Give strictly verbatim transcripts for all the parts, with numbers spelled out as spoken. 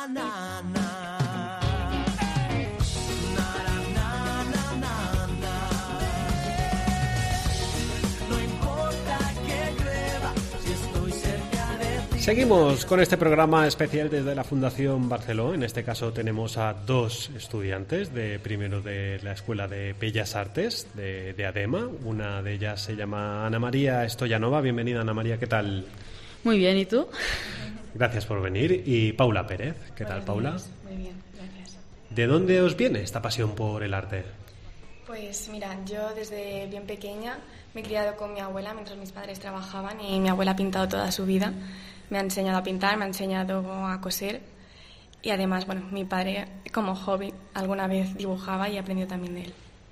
na, na, na. Seguimos con este programa especial desde la Fundación Barceló. En este caso tenemos a dos estudiantes de primero de la Escuela de Bellas Artes de, de ADEMA. Una de ellas se llama Ana María Stoyanova. Bienvenida, Ana María, ¿qué tal? Muy bien, ¿y tú? Gracias por venir. Y Paula Pérez, ¿qué tal, Paula? Muy bien, gracias. ¿De dónde os viene esta pasión por el arte? Pues mira, yo desde bien pequeña me he criado con mi abuela mientras mis padres trabajaban y mi abuela ha pintado toda su vida. Me ha enseñado a pintar, me ha enseñado a coser y además, bueno, mi padre como hobby alguna vez dibujaba y aprendió también de él.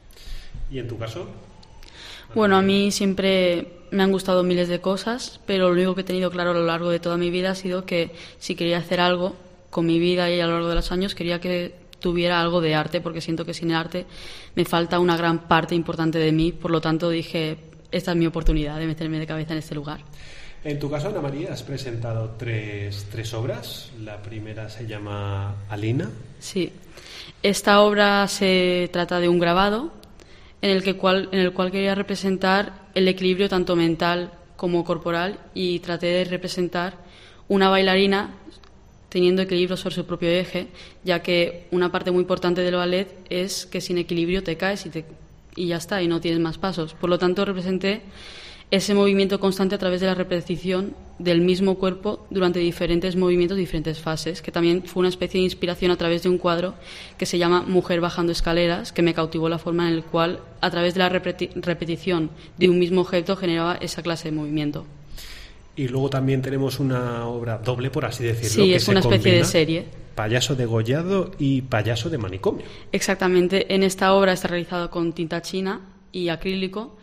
¿Y en tu caso? Bueno, a mí siempre me han gustado miles de cosas, pero lo único que he tenido claro a lo largo de toda mi vida ha sido que si quería hacer algo con mi vida y a lo largo de los años quería que tuviera algo de arte, porque siento que sin arte me falta una gran parte importante de mí. Por lo tanto dije, esta es mi oportunidad de meterme de cabeza en este lugar. En tu caso, Ana María, has presentado tres, tres obras. La primera se llama Alina. Sí. Esta obra se trata de un grabado en el, que cual, en el cual quería representar el equilibrio tanto mental como corporal y traté de representar una bailarina teniendo equilibrio sobre su propio eje, ya que una parte muy importante del ballet es que sin equilibrio te caes y, te, y ya está, y no tienes más pasos. Por lo tanto, representé ese movimiento constante a través de la repetición del mismo cuerpo durante diferentes movimientos, diferentes fases, que también fue una especie de inspiración a través de un cuadro que se llama Mujer bajando escaleras, que me cautivó la forma en la cual, a través de la repeti- repetición de un mismo objeto, generaba esa clase de movimiento. Y luego también tenemos una obra doble, por así decirlo. Sí, que es una especie combina, de serie. Payaso degollado y payaso de manicomio. Exactamente. En esta obra está realizado con tinta china y acrílico.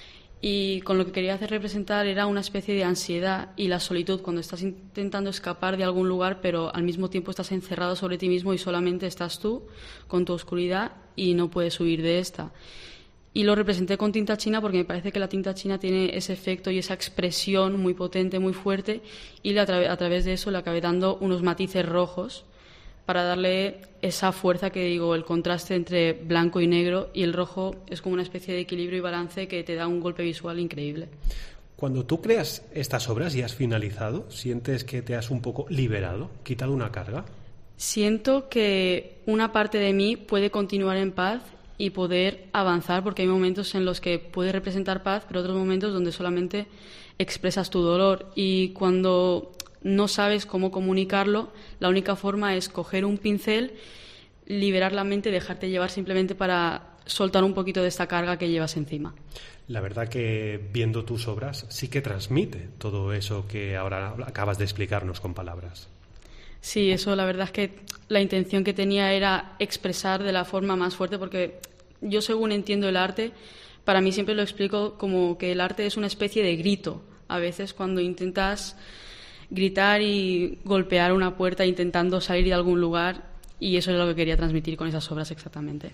Y con lo que quería hacer representar era una especie de ansiedad y la solitud cuando estás intentando escapar de algún lugar, pero al mismo tiempo estás encerrado sobre ti mismo y solamente estás tú con tu oscuridad y no puedes huir de esta. Y lo representé con tinta china porque me parece que la tinta china tiene ese efecto y esa expresión muy potente, muy fuerte, y a, tra- a través de eso le acabé dando unos matices rojos para darle esa fuerza que digo, el contraste entre blanco y negro, y el rojo es como una especie de equilibrio y balance que te da un golpe visual increíble. Cuando tú creas estas obras y has finalizado, ¿sientes que te has un poco liberado, quitado una carga? Siento que una parte de mí puede continuar en paz y poder avanzar, porque hay momentos en los que puedes representar paz, pero otros momentos donde solamente expresas tu dolor, y cuando no sabes cómo comunicarlo, la única forma es coger un pincel, liberar la mente, dejarte llevar simplemente para soltar un poquito de esta carga que llevas encima. La verdad que viendo tus obras sí que transmite todo eso que ahora acabas de explicarnos con palabras. Sí, eso la verdad es que la intención que tenía era expresar de la forma más fuerte, porque yo, según entiendo el arte, para mí siempre lo explico como que el arte es una especie de grito. A veces cuando intentas gritar y golpear una puerta intentando salir de algún lugar, y eso es lo que quería transmitir con esas obras exactamente.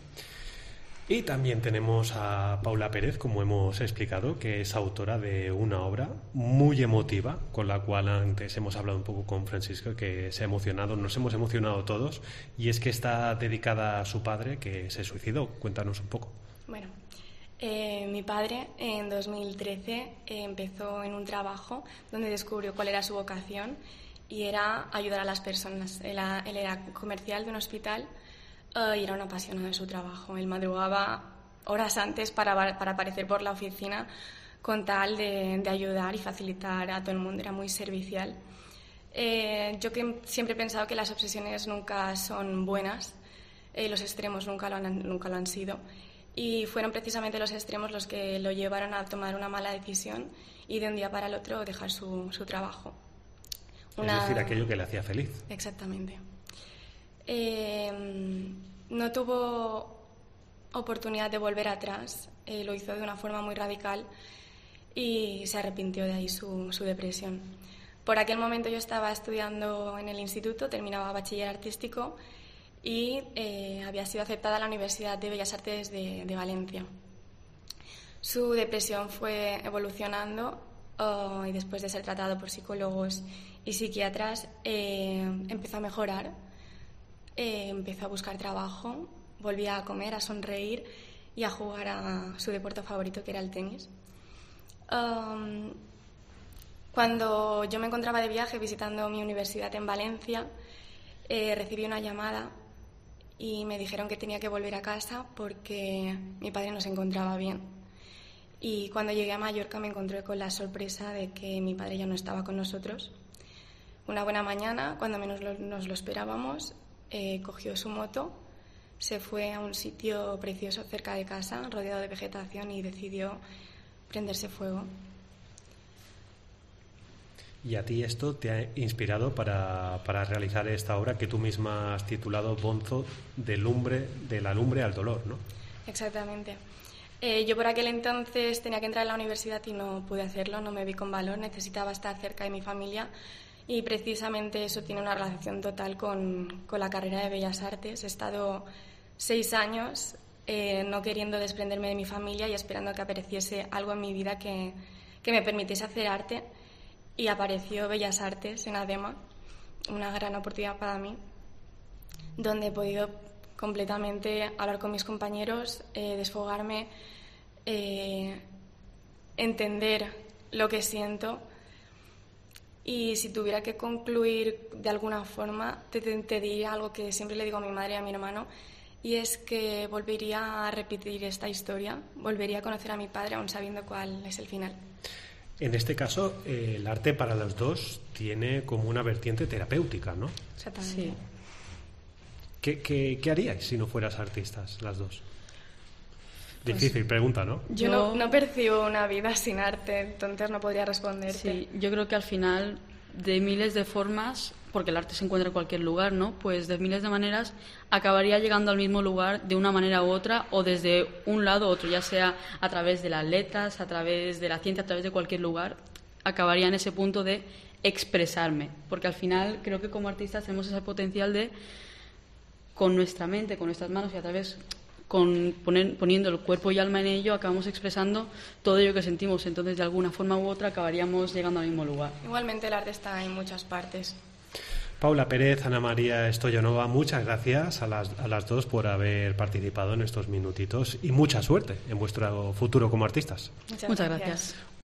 Y también tenemos a Paula Pérez, como hemos explicado, que es autora de una obra muy emotiva, con la cual antes hemos hablado un poco con Francisco, que se ha emocionado, nos hemos emocionado todos, y es que está dedicada a su padre, que se suicidó. Cuéntanos un poco. Bueno, eh, mi padre en dos mil trece eh, empezó en un trabajo donde descubrió cuál era su vocación, y era ayudar a las personas. Él, él era comercial de un hospital uh, y era un apasionado de su trabajo. Él madrugaba horas antes para, para aparecer por la oficina con tal de, de ayudar y facilitar a todo el mundo. Era muy servicial. Eh, yo que siempre he pensado que las obsesiones nunca son buenas, eh, los extremos nunca lo, han, nunca lo han sido, y fueron precisamente los extremos los que lo llevaron a tomar una mala decisión y de un día para el otro dejar su, su trabajo. Una... Es decir, aquello que le hacía feliz. Exactamente. Eh, no tuvo oportunidad de volver atrás, eh, lo hizo de una forma muy radical y se arrepintió de ahí su, su depresión. Por aquel momento yo estaba estudiando en el instituto, terminaba bachiller artístico y eh, había sido aceptada a la Universidad de Bellas Artes de, de Valencia. Su depresión fue evolucionando uh, y después de ser tratado por psicólogos y psiquiatras eh, empezó a mejorar, eh, empezó a buscar trabajo, volvía a comer, a sonreír y a jugar a su deporte favorito, que era el tenis. Um, cuando yo me encontraba de viaje visitando mi universidad en Valencia, eh, recibí una llamada y me dijeron que tenía que volver a casa porque mi padre no se encontraba bien. Y cuando llegué a Mallorca me encontré con la sorpresa de que mi padre ya no estaba con nosotros. Una buena mañana, cuando menos lo, nos lo esperábamos, eh, cogió su moto, se fue a un sitio precioso cerca de casa, rodeado de vegetación, y decidió prenderse fuego. ¿Y a ti esto te ha inspirado para, para realizar esta obra que tú misma has titulado Bonzo, de, lumbre, de la lumbre al dolor, ¿no? Exactamente. Eh, yo por aquel entonces tenía que entrar a la universidad y no pude hacerlo, no me vi con valor, necesitaba estar cerca de mi familia y precisamente eso tiene una relación total con, con la carrera de Bellas Artes. He estado seis años eh, no queriendo desprenderme de mi familia y esperando que apareciese algo en mi vida que, que me permitiese hacer arte, y apareció Bellas Artes en ADEMA, una gran oportunidad para mí, donde he podido completamente hablar con mis compañeros, eh, desfogarme, eh, entender lo que siento. Y si tuviera que concluir de alguna forma, te, te, te diría algo que siempre le digo a mi madre y a mi hermano, y es que volvería a repetir esta historia, volvería a conocer a mi padre aún sabiendo cuál es el final. En este caso, eh, el arte para los dos tiene como una vertiente terapéutica, ¿no? Exactamente. Sí. ¿Qué, qué, qué haríais si no fueras artistas, las dos? Difícil pues, pregunta, ¿no? Yo, yo no, no percibo una vida sin arte, entonces no podría responderte. Sí, yo creo que al final, de miles de formas, porque el arte se encuentra en cualquier lugar, ¿no? Pues de miles de maneras acabaría llegando al mismo lugar de una manera u otra, o desde un lado u otro, ya sea a través de las letras, a través de la ciencia, a través de cualquier lugar, acabaría en ese punto de expresarme, porque al final creo que como artistas tenemos ese potencial de, con nuestra mente, con nuestras manos y a través, con poner, poniendo el cuerpo y alma en ello, acabamos expresando todo ello que sentimos. Entonces, de alguna forma u otra, acabaríamos llegando al mismo lugar. Igualmente, el arte está en muchas partes. Paula Pérez, Ana María Stoyanova, muchas gracias a las, a las dos por haber participado en estos minutitos y mucha suerte en vuestro futuro como artistas. Muchas, muchas gracias. gracias.